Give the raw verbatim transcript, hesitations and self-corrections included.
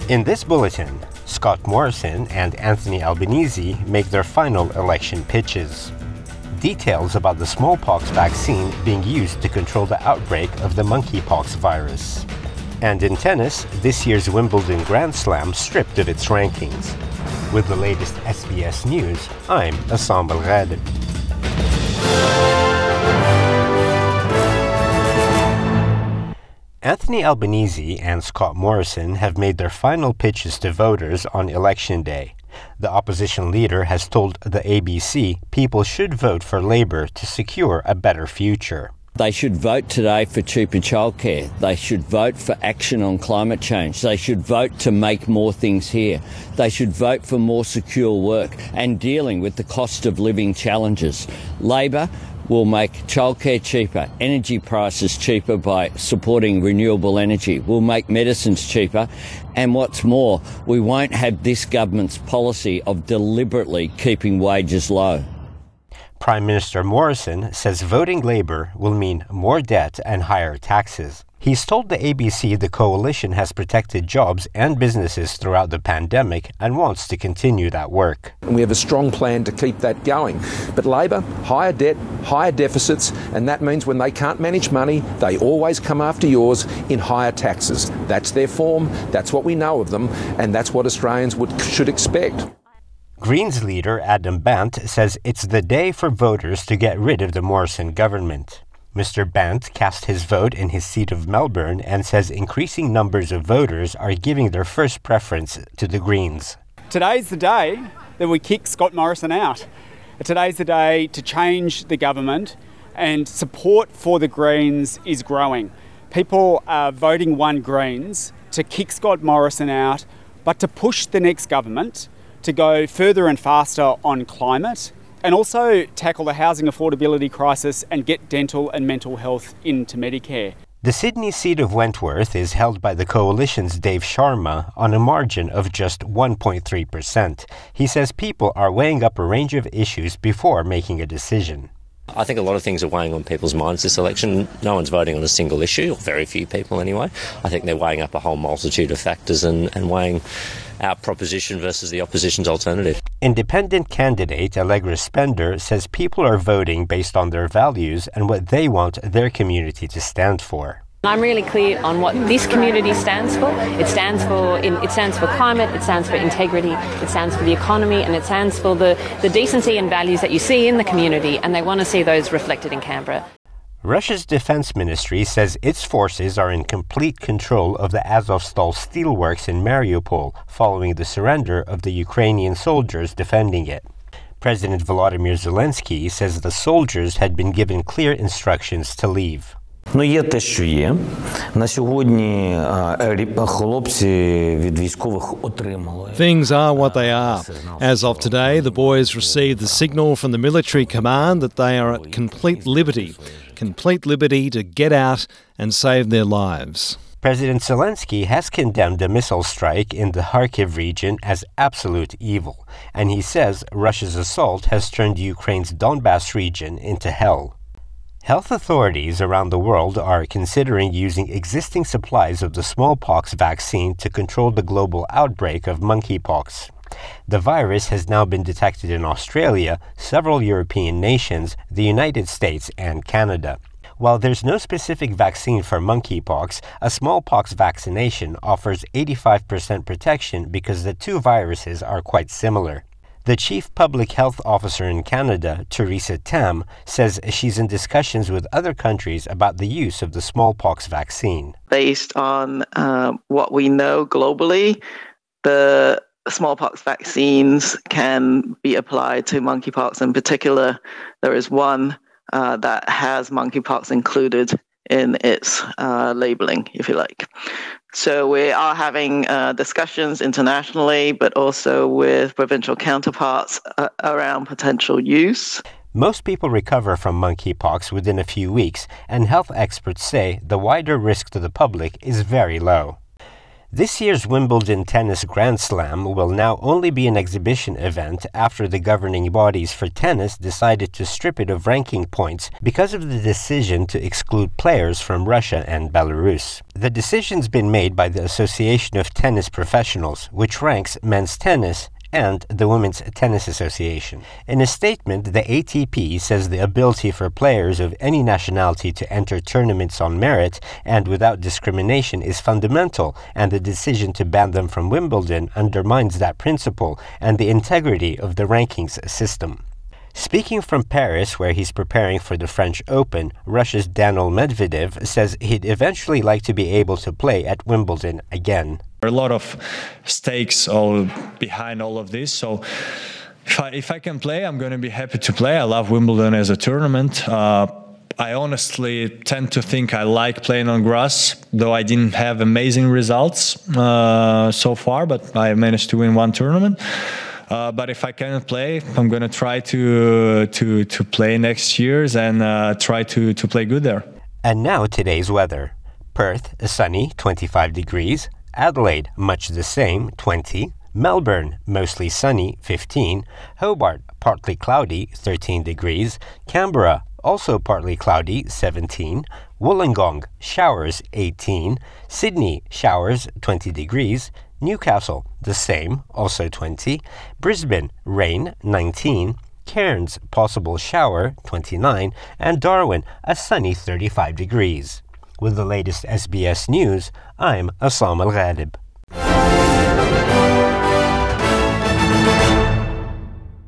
In this bulletin, Scott Morrison and Anthony Albanese make their final election pitches. Details about the smallpox vaccine being used to control the outbreak of the monkeypox virus. And in tennis, this year's Wimbledon Grand Slam stripped of its rankings. With the latest S B S News, I'm Assam Belghad. Anthony Albanese and Scott Morrison have made their final pitches to voters on Election Day. The opposition leader has told the A B C people should vote for Labor to secure a better future. They should vote today for cheaper childcare. They should vote for action on climate change. They should vote to make more things here. They should vote for more secure work and dealing with the cost of living challenges. Labor will make childcare cheaper, energy prices cheaper by supporting renewable energy. We'll make medicines cheaper. And what's more, we won't have this government's policy of deliberately keeping wages low. Prime Minister Morrison says voting Labor will mean more debt and higher taxes. He's told the A B C the coalition has protected jobs and businesses throughout the pandemic and wants to continue that work. And we have a strong plan to keep that going. But Labor, higher debt, higher deficits, and that means when they can't manage money, they always come after yours in higher taxes. That's their form, that's what we know of them, and that's what Australians would, should expect. Greens leader Adam Bandt says it's the day for voters to get rid of the Morrison government. Mister Bandt cast his vote in his seat of Melbourne and says increasing numbers of voters are giving their first preference to the Greens. Today's the day that we kick Scott Morrison out. Today's the day to change the government, and support for the Greens is growing. People are voting One Greens to kick Scott Morrison out, but to push the next government to go further and faster on climate, and also tackle the housing affordability crisis and get dental and mental health into Medicare. The Sydney seat of Wentworth is held by the Coalition's Dave Sharma on a margin of just one point three percent. He says people are weighing up a range of issues before making a decision. I think a lot of things are weighing on people's minds this election. No one's voting on a single issue, or very few people anyway. I think they're weighing up a whole multitude of factors and, and weighing our proposition versus the opposition's alternative. Independent candidate Allegra Spender says people are voting based on their values and what they want their community to stand for. I'm really clear on what this community stands for. It stands for it stands for climate, it stands for integrity, it stands for the economy, and it stands for the, the decency and values that you see in the community, and they want to see those reflected in Canberra. Russia's defense ministry says its forces are in complete control of the Azovstal steelworks in Mariupol following the surrender of the Ukrainian soldiers defending it. President Volodymyr Zelensky says the soldiers had been given clear instructions to leave. Ну, є те, що є. На сьогодні хлопці від військових отримали. Things are what they are. As of today, the boys received the signal from the military command that they are at complete liberty. Complete liberty to get out and save their lives. President Zelensky has condemned a missile strike in the Kharkiv region as absolute evil, and he says Russia's assault has turned Ukraine's Donbas region into hell. Health authorities around the world are considering using existing supplies of the smallpox vaccine to control the global outbreak of monkeypox. The virus has now been detected in Australia, several European nations, the United States, and Canada. While there's no specific vaccine for monkeypox, a smallpox vaccination offers eighty-five percent protection because the two viruses are quite similar. The Chief Public Health Officer in Canada, Theresa Tam, says she's in discussions with other countries about the use of the smallpox vaccine. Based on uh, what we know globally, the smallpox vaccines can be applied to monkeypox. In particular, there is one uh, that has monkeypox included in its uh, labeling, if you like. So we are having uh, discussions internationally, but also with provincial counterparts uh, around potential use. Most people recover from monkeypox within a few weeks, and health experts say the wider risk to the public is very low. This year's Wimbledon Tennis Grand Slam will now only be an exhibition event after the governing bodies for tennis decided to strip it of ranking points because of the decision to exclude players from Russia and Belarus. The decision's been made by the Association of Tennis Professionals, which ranks men's tennis, and the Women's Tennis Association. In a statement, the A T P says the ability for players of any nationality to enter tournaments on merit and without discrimination is fundamental, and the decision to ban them from Wimbledon undermines that principle and the integrity of the rankings system. Speaking from Paris, where he's preparing for the French Open, Russia's Daniil Medvedev says he'd eventually like to be able to play at Wimbledon again. There are a lot of stakes all behind all of this, so if I, if I can play, I'm going to be happy to play. I love Wimbledon as a tournament. Uh, I honestly tend to think I like playing on grass, though I didn't have amazing results uh, so far, but I managed to win one tournament. Uh, but if I cannot play, I'm going to try to to to play next year's and uh, try to, to play good there. And now today's weather. Perth, sunny, twenty-five degrees. Adelaide, much the same, twenty. Melbourne, mostly sunny, fifteen. Hobart, partly cloudy, thirteen degrees. Canberra, also partly cloudy, seventeen. Wollongong, showers, eighteen. Sydney, showers, twenty degrees. Newcastle, the same, also twenty. Brisbane, rain, nineteen. Cairns, possible shower, twenty-nine. And Darwin, a sunny thirty-five degrees. With the latest S B S News, I'm Assam Al-Ghalib.